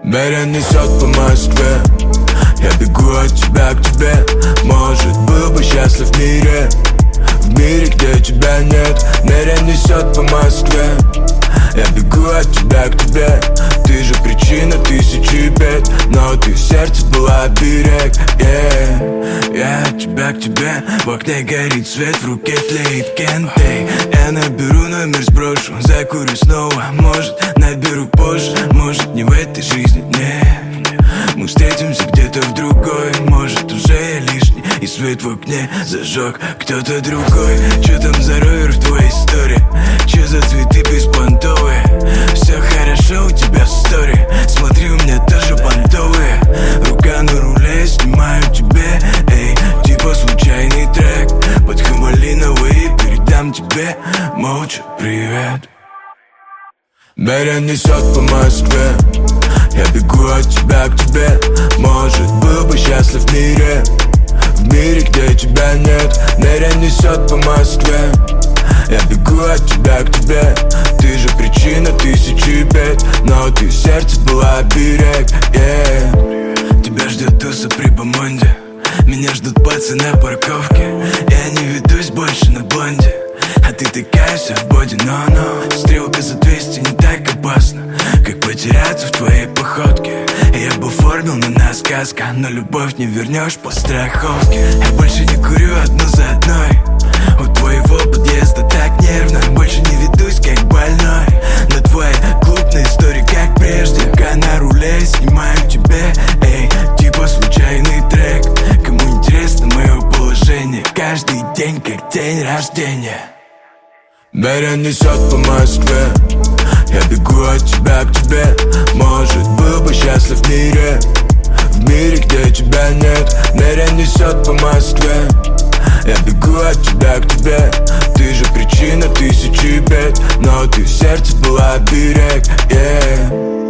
Меня несет по Москве, я бегу от тебя к тебе. Может, был бы счастлив в мире, где тебя нет. Меня несет по Москве, я бегу от тебя к тебе. Ты же причина тысячи бед, но ты в сердце была берег. Я от тебя к тебе, в окне горит свет, в руке тлеет кенты. Я наберу номер, сброшу, закурю снова. Может, наберу позже, может, не в этой жизни, нет. Мы встретимся где-то в другой, может, уже я лишний, и свет в окне зажег кто-то другой. Чё там за ровер в твоей истории? Чё за цветы беспонтовые? Все хорошо у тебя в стори, смотри, у меня тоже понтовые. Рука на руле, снимаю тебе, эй, типа случайный трек. Под хамалиновый передам тебе молча привет. Меня несет по Москве, я бегу от тебя к тебе. Может, был бы счастлив в мире, где тебя нет. Меня несет по Москве, я бегу от тебя к тебе. Ты же причина тысячи бед, но ты в сердце была берег. Тебя ждет туса при Бомонде, меня ждут пацы на парковке. Я не ведусь больше на блонде, а ты такая вся в боди, но стрелка за 200 не так опасна, как потеряться в твоей походке. Я бы оформил на нас сказка, но любовь не вернешь по страховке. Я больше не курю одну за одной, у твоего подъезда так нервно. Больше не ведусь как больной на твои клубные истории, как прежде. Рука на руле, снимаю тебе, эй, типа случайный трек. Кому интересно мое положение, каждый день как день рождения. Меня несет по Москве, я бегу от тебя к тебе. Может, был бы счастлив в мире, где тебя нет. Меня несет по Москве, я бегу от тебя к тебе. Ты же причина тысячи бед, но ты в сердце была берег.